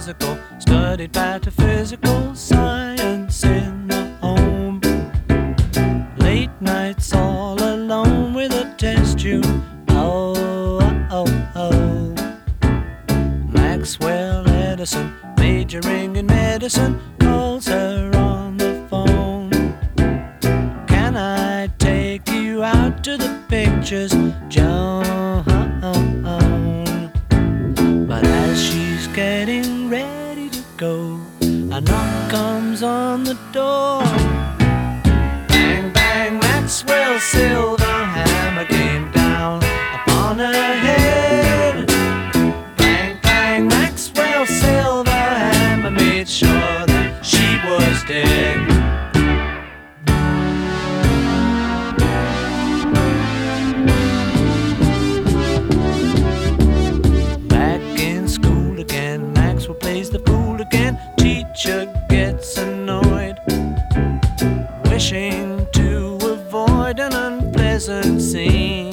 physical, studied pataphysical science in the home. Late nights all alone with a test tube. Oh, oh, oh. Maxwell Edison, majoring in medicine, calls her on the phone. Can I take you out to the pictures, Joan? But as she's getting ready to go, a knock comes on the door. Bang, bang, Maxwell's silver hammer came down upon her head. Bang, bang, Maxwell's silver hammer made sure that she was dead. Plays the fool again. Teacher gets annoyed, wishing to avoid an unpleasant scene.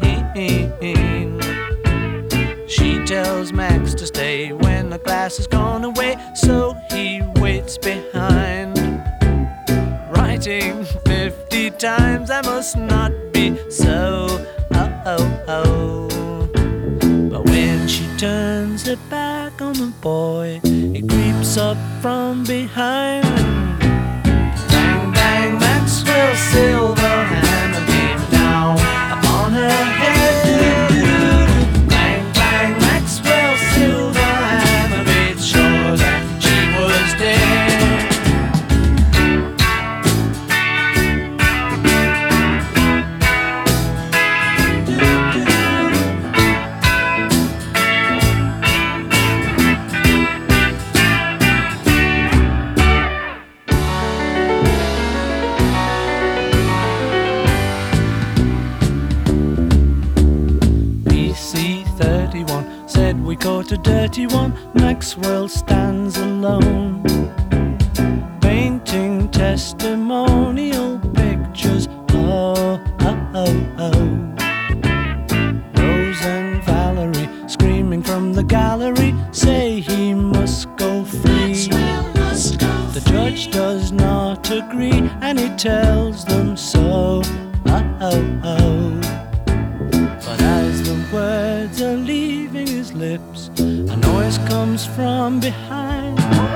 She tells Max to stay when the class has gone away, so he waits behind, writing 50 times, I must not be so. Oh, oh, oh. But when she turns her back on the boy, he creeps up from behind. Bang, bang, Maxwell's silver hammer came down upon her head. Bang, bang, Maxwell's silver hammer made sure that she was dead. Said we caught a dirty one. Maxwell stands alone, painting testimonial pictures. Oh, oh, oh, oh. Rose and Valerie screaming from the gallery say he must go free. The judge does not agree and he tells them so. Oh, oh, oh. But as the words are leaving his lips, a noise comes from behind.